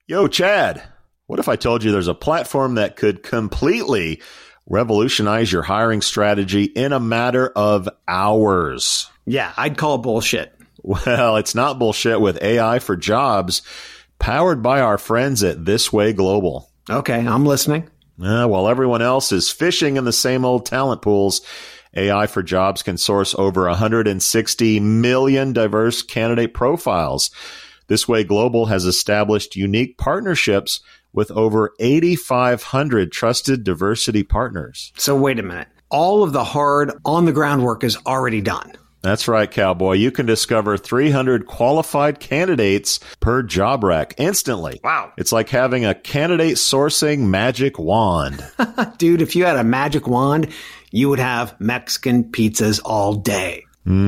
Yo, Chad, what if I told you there's a platform that could completely revolutionize your hiring strategy in a matter of hours? Yeah, I'd call bullshit. Well, it's not bullshit with AI for Jobs, powered by our friends at This Way Global. Okay, I'm listening. While everyone else is fishing in the same old talent pools, AI for Jobs can source over 160 million diverse candidate profiles. This Way Global has established unique partnerships with over 8,500 trusted diversity partners. So wait a minute. All of the hard on-the-ground work is already done. That's right, cowboy. You can discover 300 qualified candidates per job rec instantly. Wow. It's like having a candidate sourcing magic wand. Dude, if you had a magic wand, you would have Mexican pizzas all day.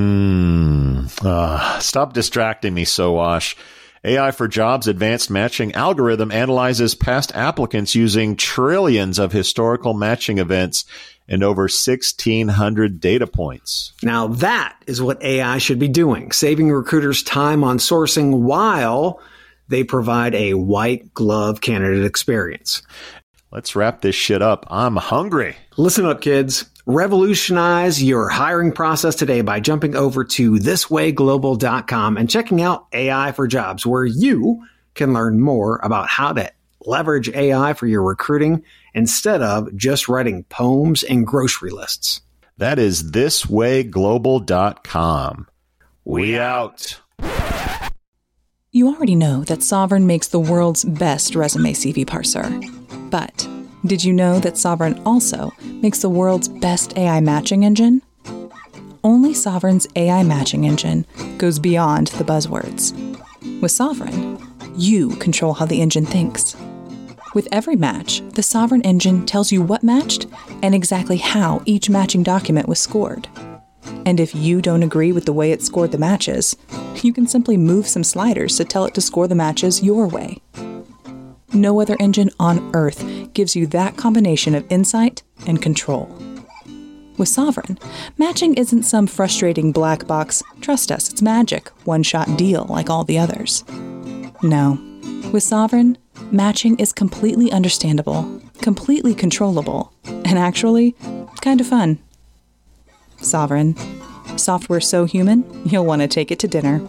Stop distracting me, Sowash. AI for Jobs advanced matching algorithm analyzes past applicants using trillions of historical matching events and over 1,600 data points. Now that is what AI should be doing, saving recruiters time on sourcing while they provide a white glove candidate experience. Let's wrap this shit up. I'm hungry. Listen up, kids. Revolutionize your hiring process today by jumping over to thiswayglobal.com and checking out AI for Jobs, where you can learn more about how to leverage AI for your recruiting instead of just writing poems and grocery lists. That is thiswayglobal.com. We out. You already know that Sovereign makes the world's best resume CV parser. But did you know that Sovereign also makes the world's best AI matching engine? Only Sovereign's AI matching engine goes beyond the buzzwords. With Sovereign, you control how the engine thinks. With every match, the Sovereign engine tells you what matched and exactly how each matching document was scored. And if you don't agree with the way it scored the matches, you can simply move some sliders to tell it to score the matches your way. No other engine on Earth gives you that combination of insight and control. With Sovereign, matching isn't some frustrating black box, trust us, it's magic, one-shot deal like all the others. No. With Sovereign, matching is completely understandable, completely controllable, and actually, kind of fun. Sovereign. Software so human, you'll want to take it to dinner.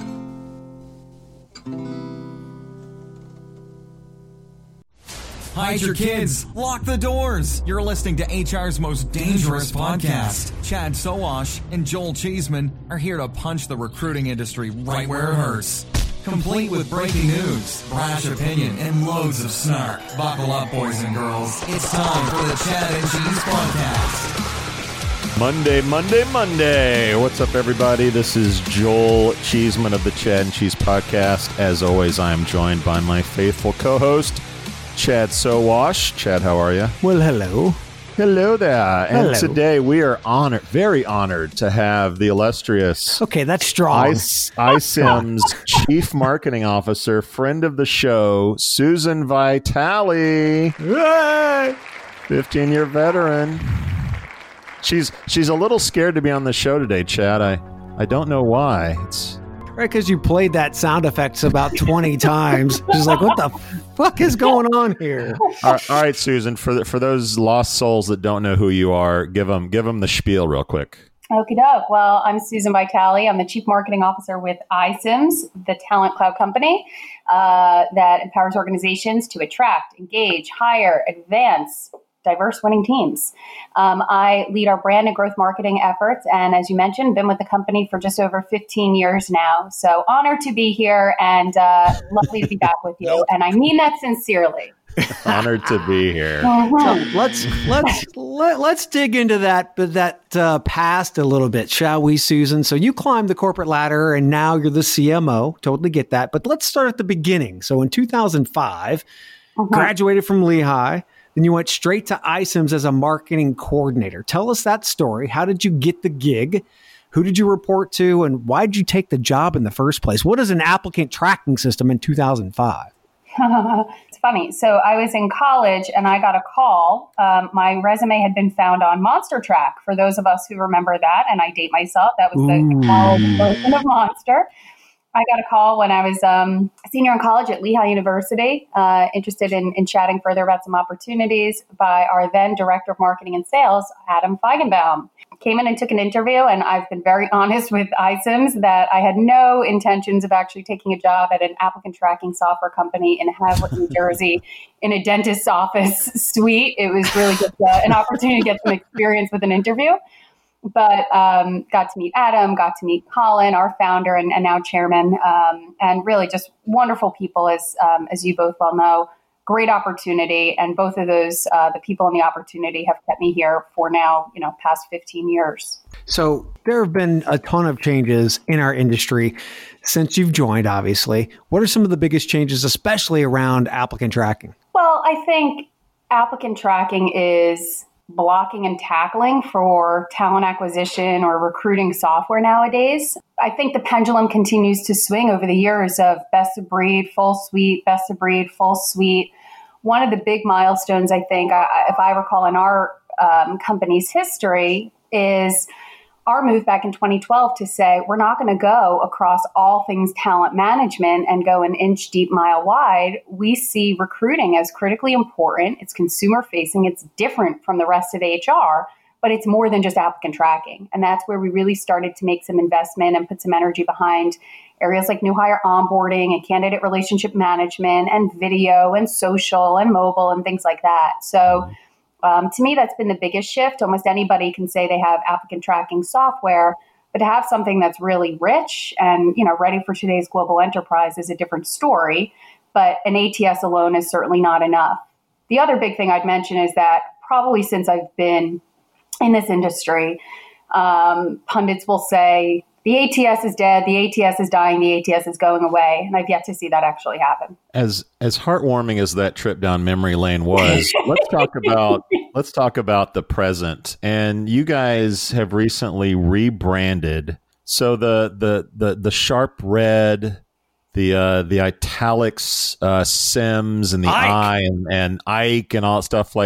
Hide your kids. Lock the doors. You're listening to HR's most dangerous podcast. Chad Sowash and Joel Cheeseman are here to punch the recruiting industry right where it hurts. Complete with breaking news, brash opinion, and loads of snark. Buckle up, boys and girls. It's time for the Chad and Cheese Podcast. Monday. What's up, everybody? This is Joel Cheeseman of the Chad and Cheese Podcast. As always, I am joined by my faithful co-host, Chad Sowash. Chad, how are you? Well, hello. Hello there. And Hello. today we are very honored to have the illustrious Okay, that's strong. iCIMS Chief Marketing Officer, friend of the show, Susan Vitale. 15-year veteran. She's a little scared to be on the show today, Chad. I don't know why. It's Right, because you played that sound effects about 20 times. She's like, what the fuck is going on here? all right, Susan. For those lost souls that don't know who you are, give them the spiel real quick. Okie doke. Well, I'm Susan Vitale. I'm the Chief Marketing Officer with iCIMS, the talent cloud company that empowers organizations to attract, engage, hire, advance diverse winning teams. I lead our brand and growth marketing efforts. And as you mentioned, been with the company for just over 15 years now. So honored to be here and lovely to be back with you. And I mean that sincerely. Honored to be here. So let's dig into that past a little bit, shall we, Susan? So you climbed the corporate ladder and now you're the CMO. Totally get that. But let's start at the beginning. So in 2005, graduated from Lehigh. Then you went straight to iCIMS as a marketing coordinator. Tell us that story. How did you get the gig? Who did you report to? And why did you take the job in the first place? What is an applicant tracking system in 2005? It's funny. So I was in college and I got a call. My resume had been found on Monster Track. For those of us who remember that, and I date myself, that was the college version of Monster. I got a call when I was a senior in college at Lehigh University, interested in chatting further about some opportunities by our then Director of Marketing and Sales, Adam Feigenbaum. Came in and took an interview, and I've been very honest with iCIMS that I had no intentions of actually taking a job at an applicant tracking software company in Havlet, New Jersey, in a dentist's office suite. It was really just an opportunity to get some experience with an interview. But got to meet Adam, got to meet Colin, our founder and now chairman, and really just wonderful people, as you both well know. Great opportunity, and both of those, the people and the opportunity, have kept me here for now, past 15 years. So there have been a ton of changes in our industry since you've joined, obviously. What are some of the biggest changes, especially around applicant tracking? Well, I think applicant tracking is blocking and tackling for talent acquisition or recruiting software nowadays. I think the pendulum continues to swing over the years of best of breed, full suite, best of breed, full suite. One of the big milestones, I think, if I recall in our company's history, is our move back in 2012 to say we're not going to go across all things talent management and go an inch deep, mile wide. We see recruiting as critically important. It's consumer facing. It's different from the rest of HR, but it's more than just applicant tracking. And that's where we really started to make some investment and put some energy behind areas like new hire onboarding and candidate relationship management and video and social and mobile and things like that. So to me, that's been the biggest shift. Almost anybody can say they have applicant tracking software, but to have something that's really rich and ready for today's global enterprise is a different story. But an ATS alone is certainly not enough. The other big thing I'd mention is that probably since I've been in this industry, pundits will say the ATS is dead, the ATS is dying, the ATS is going away, and I've yet to see that actually happen. As heartwarming as that trip down memory lane was, let's talk about the present. And you guys have recently rebranded. So the sharp red, the italics, Sims, and the I and Ike and all that stuff.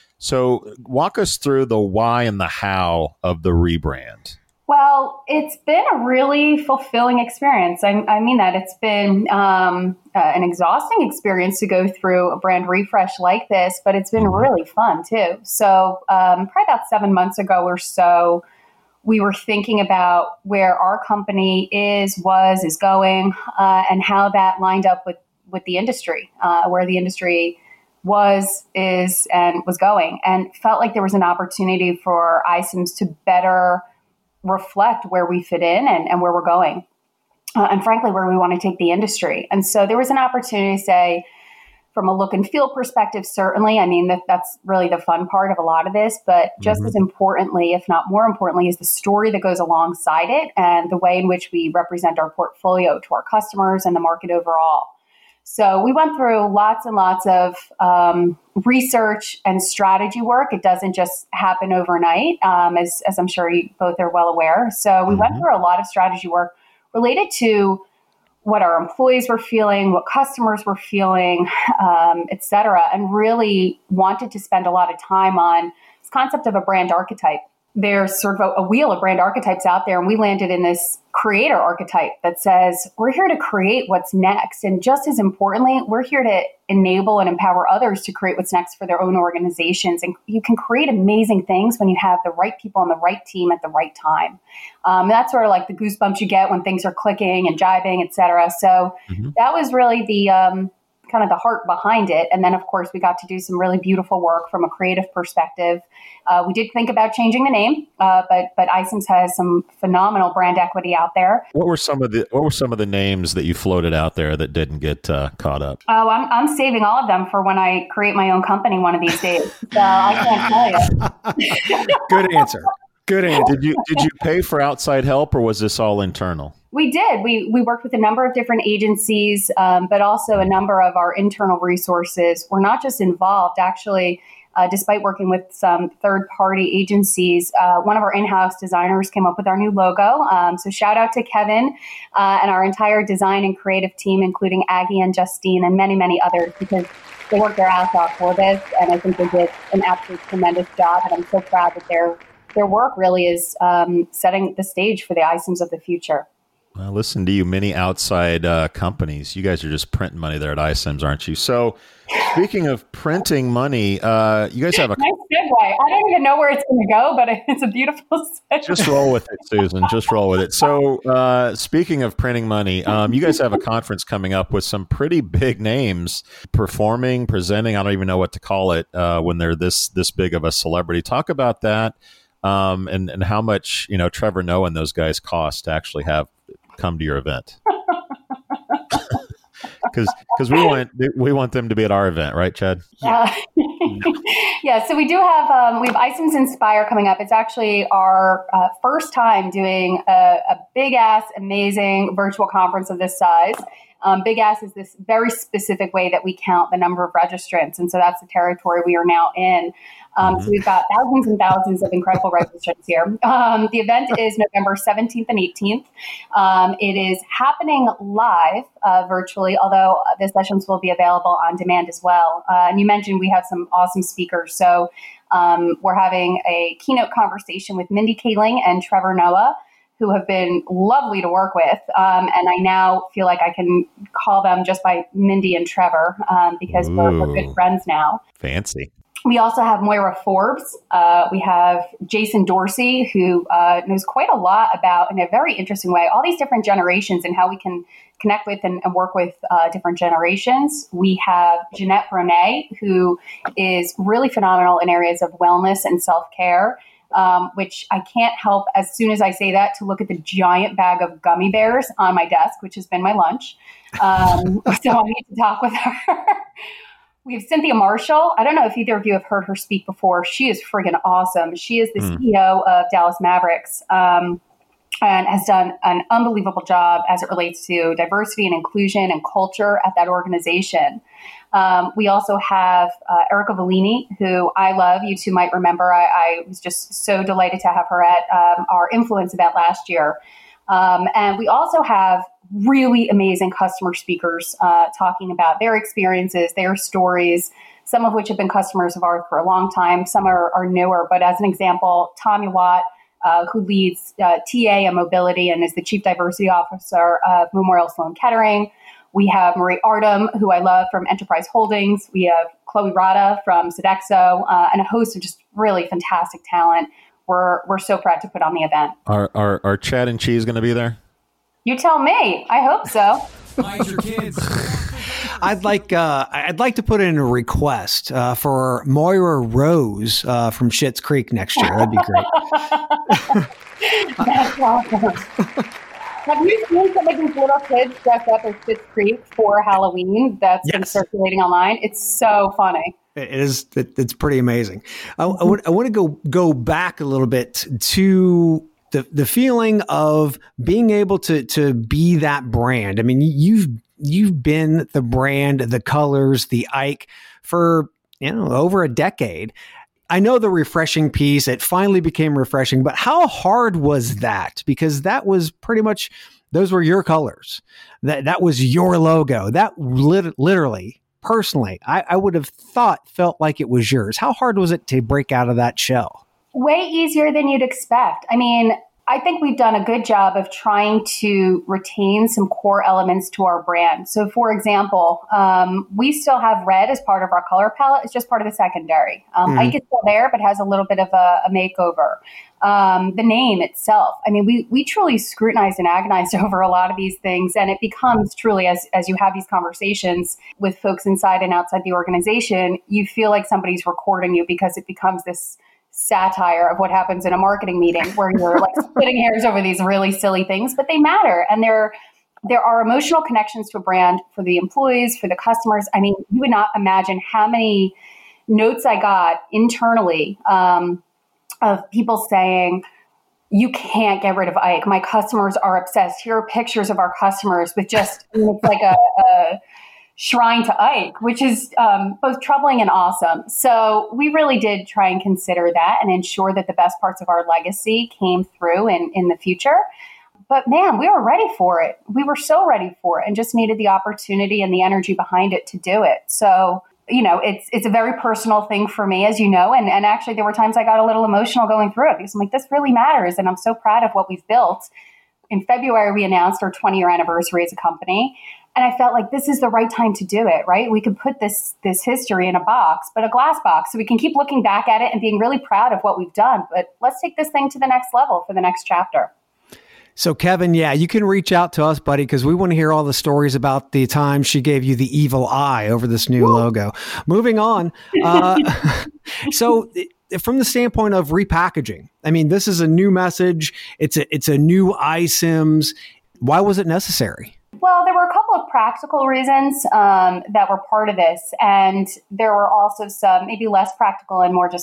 So walk us through the why and the how of the rebrand. Well, it's been a really fulfilling experience. I mean that. It's been an exhausting experience to go through a brand refresh like this, but it's been really fun too. So probably about 7 months ago or so, we were thinking about where our company is going, and how that lined up with the industry, where the industry is, and was going, and felt like there was an opportunity for iCIMS to better reflect where we fit in and where we're going, and frankly, where we want to take the industry. And so there was an opportunity to say, from a look and feel perspective, certainly, I mean, that's really the fun part of a lot of this, but just as importantly, if not more importantly, is the story that goes alongside it and the way in which we represent our portfolio to our customers and the market overall. So we went through lots and lots of research and strategy work. It doesn't just happen overnight, as I'm sure you both are well aware. So we went through a lot of strategy work related to what our employees were feeling, what customers were feeling, et cetera, and really wanted to spend a lot of time on this concept of a brand archetype. There's sort of a wheel of brand archetypes out there, and we landed in this creator archetype that says we're here to create what's next. And just as importantly, we're here to enable and empower others to create what's next for their own organizations. And you can create amazing things when you have the right people on the right team at the right time. That's sort of like the goosebumps you get when things are clicking and jiving, et cetera. So that was really the kind of the heart behind it. And then, of course, we got to do some really beautiful work from a creative perspective. We did think about changing the name, but iCIMS has some phenomenal brand equity out there. What were some of the names that you floated out there that didn't get caught up? Oh, I'm saving all of them for when I create my own company one of these days. So I can't tell you. Good answer. Good answer. Did you pay for outside help, or was this all internal? We did. We worked with a number of different agencies, but also a number of our internal resources were not just involved. Actually, despite working with some third-party agencies, one of our in-house designers came up with our new logo. So shout out to Kevin and our entire design and creative team, including Aggie and Justine and many, many others, because they worked their ass off for this, and I think they did an absolutely tremendous job. And I'm so proud that their work really is setting the stage for the iCIMS of the future. Well, listen to you, many outside companies. You guys are just printing money there at iCIMS, aren't you? So, speaking of printing money, you guys have a nice segue. I don't even know where it's going to go, but it's a beautiful segue. Just roll with it, Susan. Just roll with it. So, speaking of printing money, you guys have a conference coming up with some pretty big names performing, presenting. I don't even know what to call it when they're this big of a celebrity. Talk about that, and how much Trevor Noah and those guys cost to actually have come to your event. Because we want them to be at our event, right, Chad? Yeah. So we do have we have iCIMS Inspire coming up. It's actually our first time doing a big ass, amazing virtual conference of this size. Big ass is this very specific way that we count the number of registrants, and so that's the territory we are now in. So we've got thousands and thousands of incredible registrants here. The event is November 17th and 18th. It is happening live virtually, although the sessions will be available on demand as well. And you mentioned we have some awesome speakers. So we're having a keynote conversation with Mindy Kaling and Trevor Noah, who have been lovely to work with. And I now feel like I can call them just by Mindy and Trevor because we're good friends now. Fancy. We also have Moira Forbes. We have Jason Dorsey, who knows quite a lot about, in a very interesting way, all these different generations and how we can connect with and work with different generations. We have Jeanette Brunet, who is really phenomenal in areas of wellness and self-care, which I can't help, as soon as I say that, to look at the giant bag of gummy bears on my desk, which has been my lunch. So I need to talk with her. We have Cynthia Marshall. I don't know if either of you have heard her speak before. She is friggin' awesome. She is the CEO of Dallas Mavericks and has done an unbelievable job as it relates to diversity and inclusion and culture at that organization. We also have Erica Volini, who I love. You two might remember. I was just so delighted to have her at our Influence event last year. And we also have really amazing customer speakers talking about their experiences, their stories, some of which have been customers of ours for a long time. Some are newer. But as an example, Tanya Watt, who leads TA and mobility and is the Chief Diversity Officer of Memorial Sloan Kettering. We have Marie Artem, who I love, from Enterprise Holdings. We have Chloe Rada from Sodexo, and a host of just really fantastic talent. We're so proud to put on the event. Are Chad and Cheese going to be there? You tell me. I hope so. Hide your kids. I'd like to put in a request for Moira Rose from Schitt's Creek next year. That'd be great. That's awesome. Have you seen some of these little kids dressed up as Schitt's Creek for Halloween? That's been circulating online. It's so funny. It is. It's pretty amazing. I want to go back a little bit to the feeling of being able to be that brand. I mean, you've been the brand, the colors, the Ike for over a decade. I know the refreshing piece, it finally became refreshing, but how hard was that? Because that was pretty much, those were your colors. That was your logo. That literally, personally, I would have felt like it was yours. How hard was it to break out of that shell? Way easier than you'd expect. I mean, I think we've done a good job of trying to retain some core elements to our brand. So, for example, we still have red as part of our color palette. It's just part of the secondary. Ike is still there, but has a little bit of a makeover. The name itself. I mean, we truly scrutinized and agonized over a lot of these things. And it becomes truly, as you have these conversations with folks inside and outside the organization, you feel like somebody's recording you because it becomes this satire of what happens in a marketing meeting where you're like splitting hairs over these really silly things, but they matter. And there are emotional connections to a brand for the employees, for the customers. I mean, you would not imagine how many notes I got internally of people saying, you can't get rid of Ike. My customers are obsessed. Here are pictures of our customers with just, it's like a shrine to Ike, which is both troubling and awesome. So we really did try and consider that and ensure that the best parts of our legacy came through in the future. But man, we were ready for it. We were so ready for it and just needed the opportunity and the energy behind it to do it. So, it's a very personal thing for me, as you know, and actually there were times I got a little emotional going through it because I'm like, this really matters. And I'm so proud of what we've built. in February, we announced our 20-year anniversary as a company. And I felt like this is the right time to do it, right? We could put this history in a box, but a glass box, so we can keep looking back at it and being really proud of what we've done. But let's take this thing to the next level for the next chapter. So, Kevin, yeah, you can reach out to us, buddy, because we want to hear all the stories about the time she gave you the evil eye over this new logo. Moving on. So, from the standpoint of repackaging, I mean, this is a new message. It's a new iCIMS. Why was it necessary? Well, there were a couple of practical reasons that were part of this. And there were also some maybe less practical and more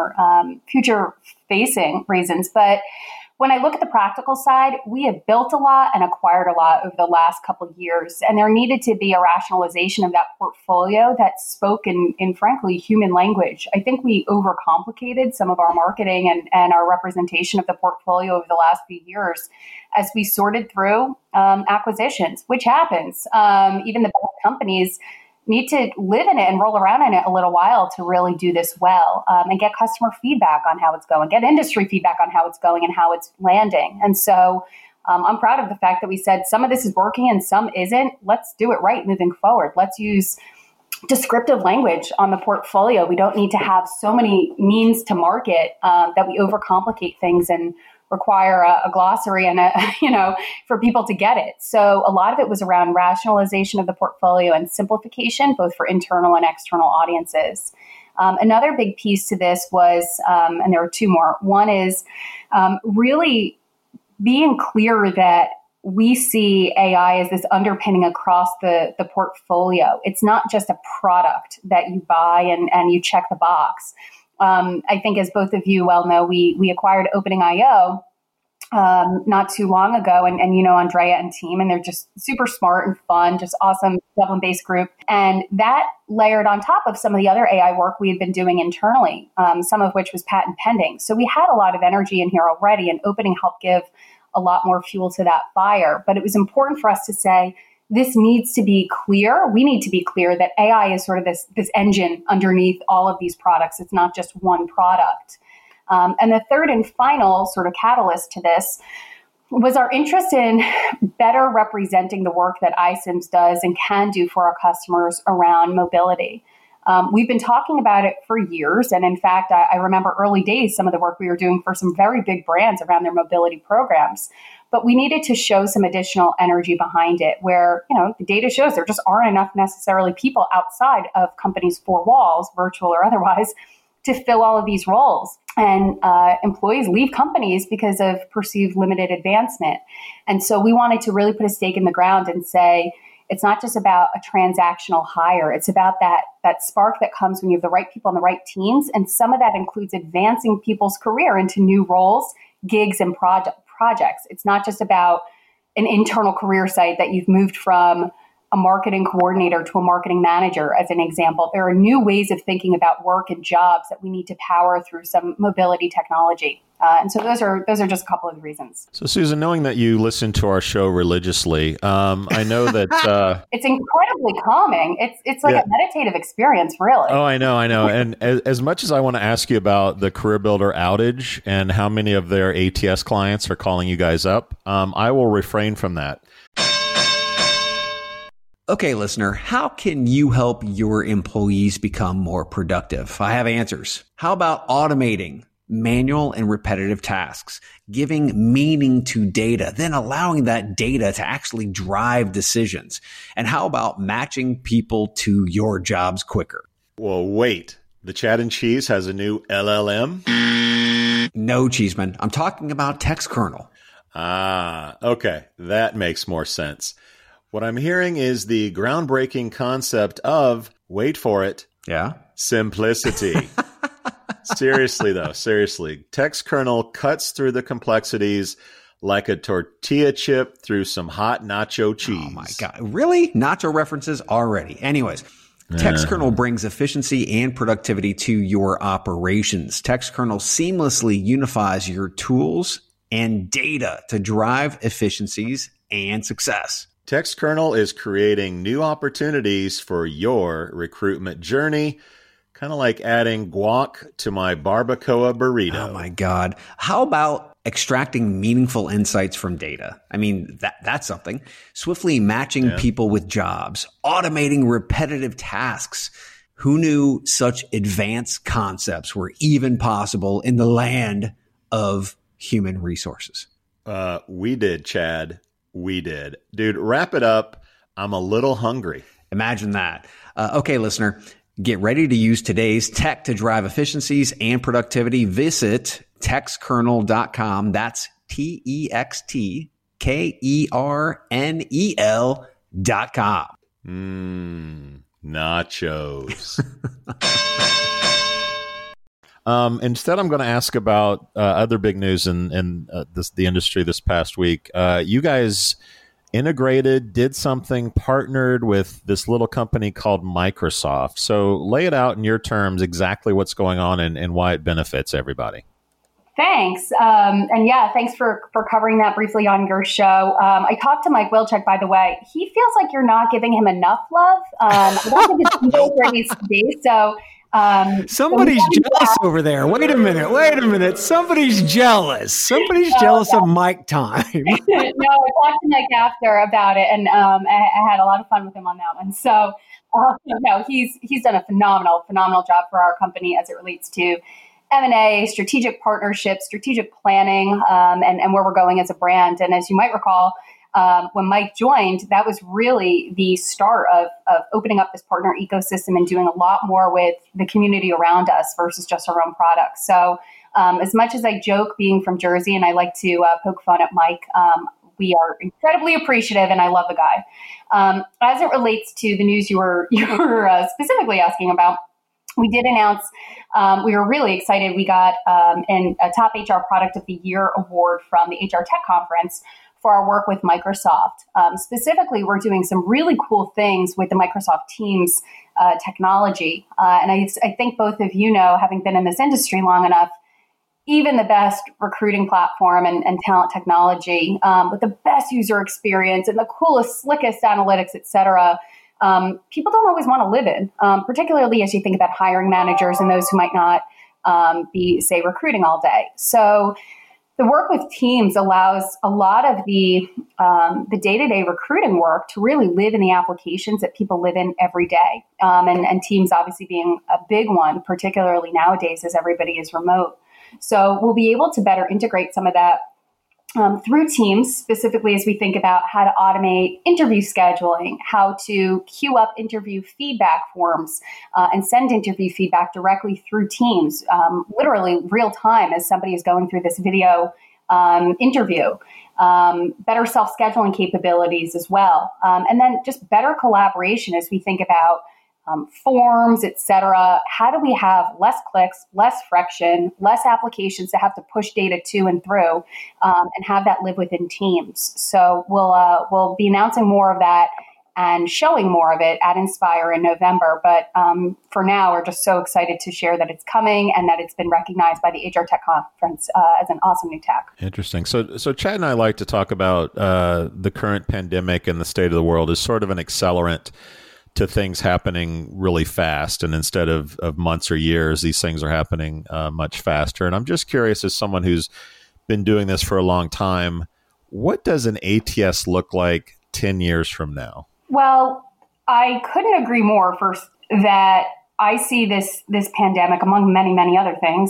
future-facing reasons. But when I look at the practical side, we have built a lot and acquired a lot over the last couple of years. And there needed to be a rationalization of that portfolio that spoke in frankly, human language. I think we overcomplicated some of our marketing and our representation of the portfolio over the last few years as we sorted through acquisitions, which happens. Even the best companies need to live in it and roll around in it a little while to really do this well, and get customer feedback on how it's going, get industry feedback on how it's going and how it's landing. And so I'm proud of the fact that we said some of this is working and some isn't. Let's do it right moving forward. Let's use descriptive language on the portfolio. We don't need to have so many means to market that we overcomplicate things and require a glossary and for people to get it. So a lot of it was around rationalization of the portfolio and simplification, both for internal and external audiences. Another big piece to this was, and there were two more. One is really being clear that we see AI as this underpinning across the portfolio. It's not just a product that you buy and you check the box. I think, as both of you well know, we acquired Opening.io not too long ago, and Andrea and team, and they're just super smart and fun, just awesome Dublin-based group. And that layered on top of some of the other AI work we had been doing internally, some of which was patent pending. So we had a lot of energy in here already, and Opening helped give a lot more fuel to that fire. But it was important for us to say, this needs to be clear. We need to be clear that AI is sort of this engine underneath all of these products. It's not just one product. And the third and final sort of catalyst to this was our interest in better representing the work that iCIMS does and can do for our customers around mobility. We've been talking about it for years. And in fact, I remember early days, some of the work we were doing for some very big brands around their mobility programs. But we needed to show some additional energy behind it where, the data shows there just aren't enough necessarily people outside of companies' four walls, virtual or otherwise, to fill all of these roles. And employees leave companies because of perceived limited advancement. And so we wanted to really put a stake in the ground and say, it's not just about a transactional hire. It's about that spark that comes when you have the right people on the right teams. And some of that includes advancing people's career into new roles, gigs, and projects. It's not just about an internal career site that you've moved from a marketing coordinator to a marketing manager, as an example. There are new ways of thinking about work and jobs that we need to power through some mobility technology. And so those are just a couple of the reasons. So, Susan, knowing that you listen to our show religiously, I know that it's incredibly calming. It's like a meditative experience, really. Oh, I know. And as much as I want to ask you about the CareerBuilder outage and how many of their ATS clients are calling you guys up, I will refrain from that. Okay, listener, how can you help your employees become more productive? I have answers. How about automating manual and repetitive tasks, giving meaning to data, then allowing that data to actually drive decisions? And how about matching people to your jobs quicker? Well, wait. The Chad and Cheese has a new LLM? No, Cheeseman. I'm talking about TextKernel. Ah, okay. That makes more sense. What I'm hearing is the groundbreaking concept of, wait for it, simplicity. Seriously, TextKernel cuts through the complexities like a tortilla chip through some hot nacho cheese. Oh my God. Really? Nacho references already. Anyways, TextKernel brings efficiency and productivity to your operations. TextKernel seamlessly unifies your tools and data to drive efficiencies and success. TextKernel is creating new opportunities for your recruitment journey, kind of like adding guac to my barbacoa burrito. Oh my God. How about extracting meaningful insights from data. I mean, that's something. Swiftly matching people with jobs, automating repetitive tasks. Who knew such advanced concepts were even possible in the land of human resources? We did, Chad. We did. Dude, wrap it up. I'm a little hungry. Imagine that. Okay, listener, get ready to use today's tech to drive efficiencies and productivity. Visit textkernel.com. That's TEXTKERNEL.com. Nachos. Instead, I'm going to ask about other big news in the industry this past week. You guys integrated, did something, partnered with this little company called Microsoft. So lay it out in your terms exactly what's going on and why it benefits everybody. Thanks. Thanks for covering that briefly on your show. I talked to Mike Wilczek, by the way. He feels like you're not giving him enough love. I don't think it's where he needs to be. So somebody's jealous over there. Wait a minute. Somebody's jealous. Jealous of Mike time. No, I talked to Mike after about it, and I had a lot of fun with him on that one. So, he's done a phenomenal job for our company as it relates to M&A, strategic partnerships, strategic planning, and where we're going as a brand. And as you might recall, when Mike joined, that was really the start of opening up this partner ecosystem and doing a lot more with the community around us versus just our own products. So as much as I joke being from Jersey and I like to poke fun at Mike, we are incredibly appreciative and I love the guy. As it relates to the news you were specifically asking about, we did announce, we were really excited. We got a Top HR Product of the Year award from the HR Tech Conference for our work with Microsoft. Specifically, we're doing some really cool things with the Microsoft Teams technology. And I think both of you know, having been in this industry long enough, even the best recruiting platform and talent technology with the best user experience and the coolest, slickest analytics, et cetera, people don't always want to live in, particularly as you think about hiring managers and those who might not be, say, recruiting all day. So the work with Teams allows a lot of the day-to-day recruiting work to really live in the applications that people live in every day. And Teams obviously being a big one, particularly nowadays as everybody is remote. So we'll be able to better integrate some of that through Teams, specifically as we think about how to automate interview scheduling, how to queue up interview feedback forms and send interview feedback directly through Teams, literally real time as somebody is going through this video interview, better self-scheduling capabilities as well. And then just better collaboration as we think about forms, et cetera. How do we have less clicks, less friction, less applications to have to push data to and through, and have that live within Teams? So we'll be announcing more of that and showing more of it at Inspire in November. But for now, we're just so excited to share that it's coming and that it's been recognized by the HR Tech Conference as an awesome new tech. Interesting. So Chad and I like to talk about the current pandemic and the state of the world as sort of an accelerant to things happening really fast. And instead of months or years, these things are happening much faster. And I'm just curious, as someone who's been doing this for a long time, what does an ATS look like 10 years from now? Well, I couldn't agree more first that I see this pandemic, among many, many other things,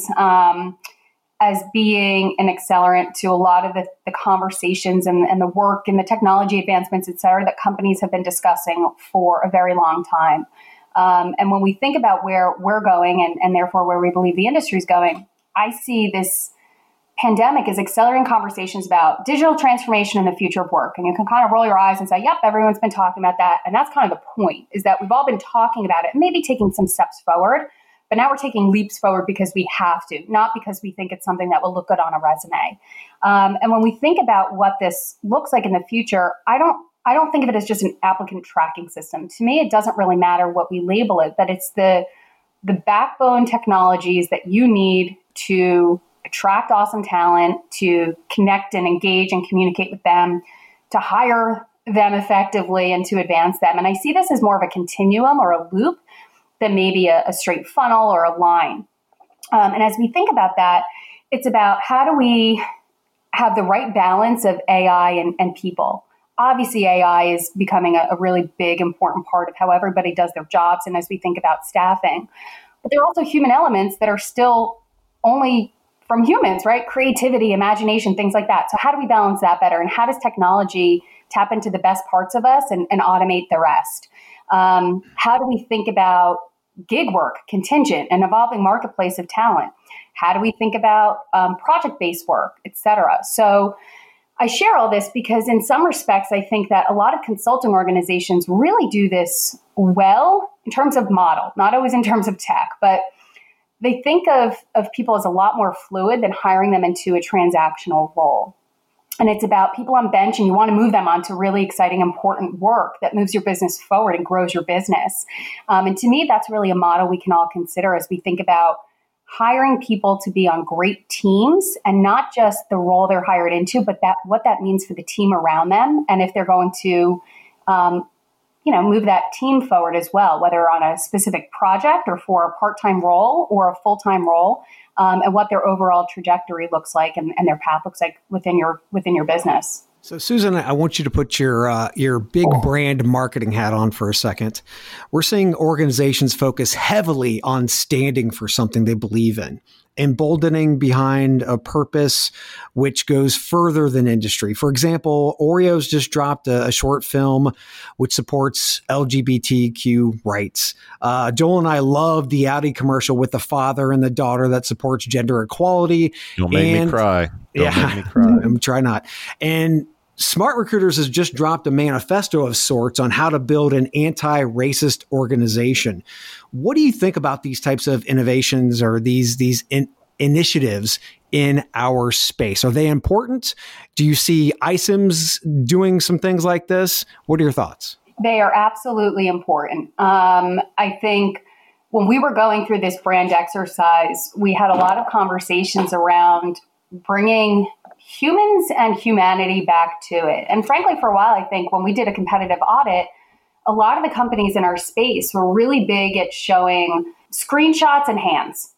as being an accelerant to a lot of the conversations and the work and the technology advancements, et cetera, that companies have been discussing for a very long time. And when we think about where we're going and therefore where we believe the industry is going, I see this pandemic is accelerating conversations about digital transformation and the future of work. And you can kind of roll your eyes and say, yep, everyone's been talking about that. And that's kind of the point, is that we've all been talking about it, maybe taking some steps forward. But now we're taking leaps forward because we have to, not because we think it's something that will look good on a resume. And when we think about what this looks like in the future, I don't think of it as just an applicant tracking system. To me, it doesn't really matter what we label it, but it's the backbone technologies that you need to attract awesome talent, to connect and engage and communicate with them, to hire them effectively and to advance them. And I see this as more of a continuum or a loop than maybe a straight funnel or a line. And as we think about that, it's about how do we have the right balance of AI and people. Obviously, AI is becoming a really big, important part of how everybody does their jobs and as we think about staffing. But there are also human elements that are still only from humans, right? Creativity, imagination, things like that. So how do we balance that better? And how does technology tap into the best parts of us and automate the rest? How do we think about gig work, contingent, an evolving marketplace of talent? How do we think about project-based work, et cetera? So I share all this because in some respects, I think that a lot of consulting organizations really do this well in terms of model, not always in terms of tech, but they think of people as a lot more fluid than hiring them into a transactional role. And it's about people on bench and you want to move them onto really exciting, important work that moves your business forward and grows your business. And to me, that's really a model we can all consider as we think about hiring people to be on great teams and not just the role they're hired into, but what that means for the team around them. And if they're going to, move that team forward as well, whether on a specific project or for a part-time role or a full-time role, and what their overall trajectory looks like and their path looks like within your business. So, Susan, I want you to put your big brand marketing hat on for a second. We're seeing organizations focus heavily on standing for something they believe in, emboldening behind a purpose which goes further than industry. For example, Oreos just dropped a short film which supports LGBTQ rights. Joel and I love the Audi commercial with the father and the daughter that supports gender equality. Don't make me cry. Don't make me cry. I'm trying not. And Smart Recruiters has just dropped a manifesto of sorts on how to build an anti-racist organization. What do you think about these types of innovations or these initiatives in our space? Are they important? Do you see iCIMS doing some things like this? What are your thoughts? They are absolutely important. I think when we were going through this brand exercise, we had a lot of conversations around bringing humans and humanity back to it. And frankly, for a while, I think when we did a competitive audit, a lot of the companies in our space were really big at showing screenshots and hands.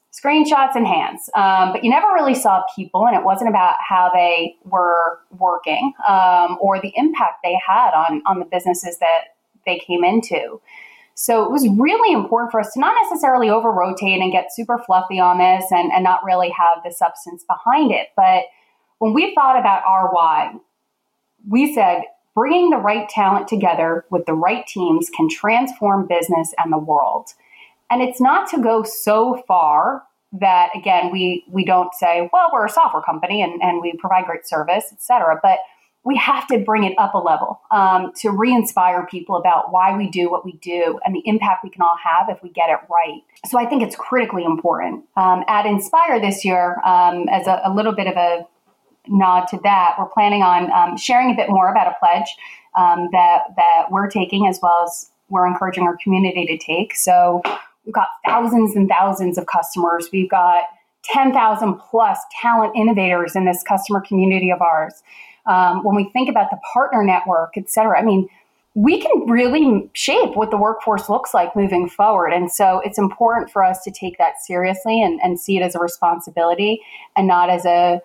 But you never really saw people, and it wasn't about how they were working or the impact they had on the businesses that they came into. So it was really important for us to not necessarily over-rotate and get super fluffy on this and not really have the substance behind it. But when we thought about our why, we said bringing the right talent together with the right teams can transform business and the world. And it's not to go so far that, again, we don't say, well, we're a software company and we provide great service, et cetera. But we have to bring it up a level to re-inspire people about why we do what we do and the impact we can all have if we get it right. So I think it's critically important. At Inspire this year, as a little bit of a nod to that, we're planning on sharing a bit more about a pledge that we're taking, as well as we're encouraging our community to take. So we've got thousands and thousands of customers. We've got 10,000 plus talent innovators in this customer community of ours. When we think about the partner network, et cetera, I mean, we can really shape what the workforce looks like moving forward. And so it's important for us to take that seriously and see it as a responsibility and not as a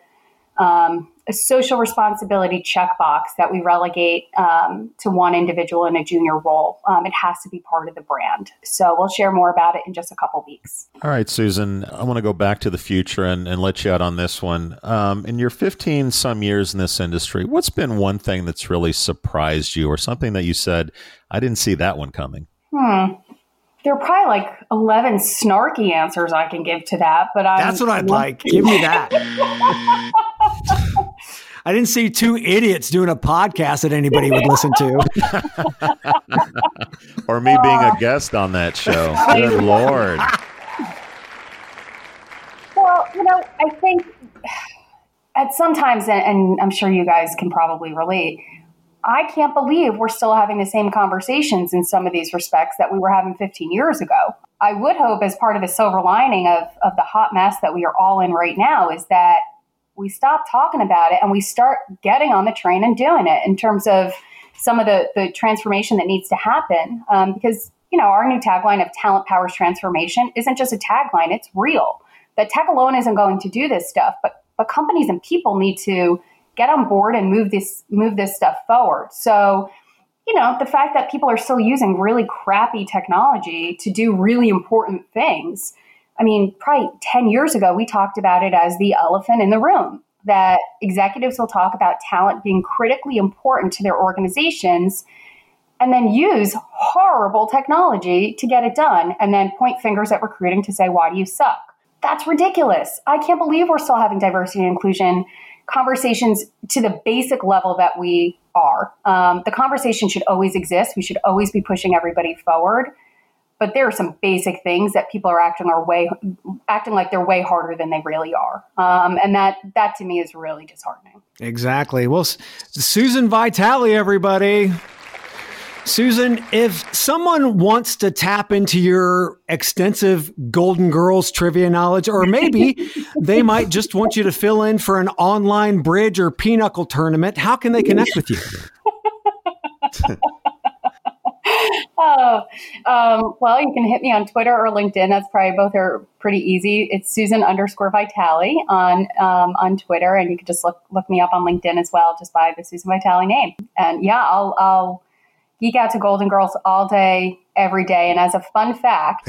social responsibility checkbox that we relegate to one individual in a junior role. It has to be part of the brand. So we'll share more about it in just a couple weeks. All right, Susan, I want to go back to the future and let you out on this one. In your 15 some years in this industry, what's been one thing that's really surprised you or something that you said, I didn't see that one coming? There are probably like 11 snarky answers I can give to that, but that's what I'd like. Give me that. I didn't see two idiots doing a podcast that anybody would listen to. Or me being a guest on that show. Good Lord. Well, I think at sometimes, and I'm sure you guys can probably relate, I can't believe we're still having the same conversations in some of these respects that we were having 15 years ago. I would hope as part of the silver lining of the hot mess that we are all in right now is that we stop talking about it and we start getting on the train and doing it in terms of some of the transformation that needs to happen. Because, our new tagline of talent powers transformation isn't just a tagline, it's real. That tech alone isn't going to do this stuff, but companies and people need to get on board and move this stuff forward. So, the fact that people are still using really crappy technology to do really important things. I mean, probably 10 years ago, we talked about it as the elephant in the room, that executives will talk about talent being critically important to their organizations and then use horrible technology to get it done and then point fingers at recruiting to say, why do you suck? That's ridiculous. I can't believe we're still having diversity and inclusion conversations to the basic level that we are. The conversation should always exist. We should always be pushing everybody forward. But there are some basic things that people are acting like they're way harder than they really are. And that to me is really disheartening. Exactly. Well, Susan Vitale, everybody. Susan, if someone wants to tap into your extensive Golden Girls trivia knowledge, or maybe they might just want you to fill in for an online bridge or pinochle tournament, how can they connect with you? Well, you can hit me on Twitter or LinkedIn. That's probably both are pretty easy. It's Susan_Vitale on Twitter, and you can just look me up on LinkedIn as well, just by the Susan Vitale name. And yeah, I'll geek out to Golden Girls all day, every day. And as a fun fact,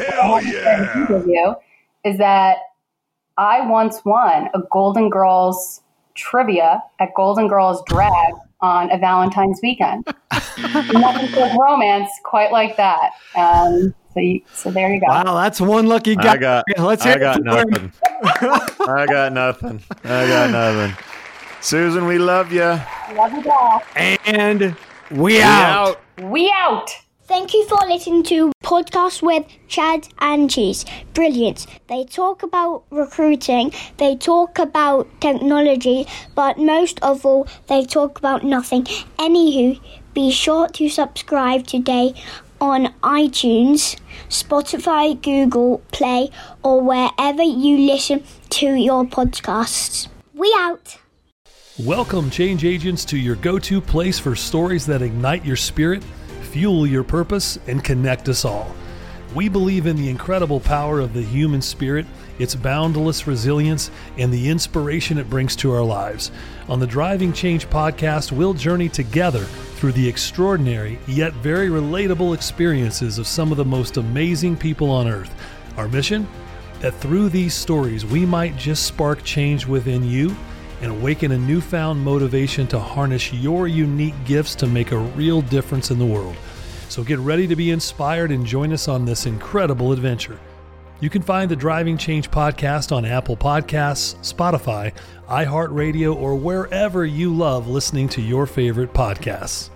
is that I once won a Golden Girls trivia at Golden Girls Drag on a Valentine's weekend. Nothing feels romance quite like that. So there you go. Wow, that's one lucky guy. I got nothing. I got nothing. Susan, we love you. Love you all. And we out. We out. Thank you for listening to Podcast with Chad and Cheese. Brilliant. They talk about recruiting, they talk about technology, but most of all, they talk about nothing. Anywho, be sure to subscribe today on iTunes, Spotify, Google Play, or wherever you listen to your podcasts. We out. Welcome, change agents, to your go-to place for stories that ignite your spirit, fuel your purpose, and connect us all. We believe in the incredible power of the human spirit, its boundless resilience, and the inspiration it brings to our lives. On the Driving Change podcast, we'll journey together through the extraordinary yet very relatable experiences of some of the most amazing people on earth. Our mission? That through these stories, we might just spark change within you and awaken a newfound motivation to harness your unique gifts to make a real difference in the world. So get ready to be inspired and join us on this incredible adventure. You can find the Driving Change podcast on Apple Podcasts, Spotify, iHeartRadio, or wherever you love listening to your favorite podcasts.